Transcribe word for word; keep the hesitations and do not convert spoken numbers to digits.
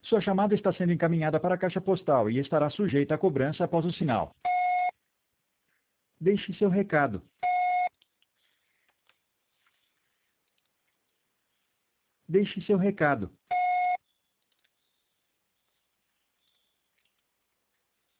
Sua chamada está sendo encaminhada para a caixa postal e estará sujeita à cobrança após o sinal. Deixe seu recado. Deixe seu recado.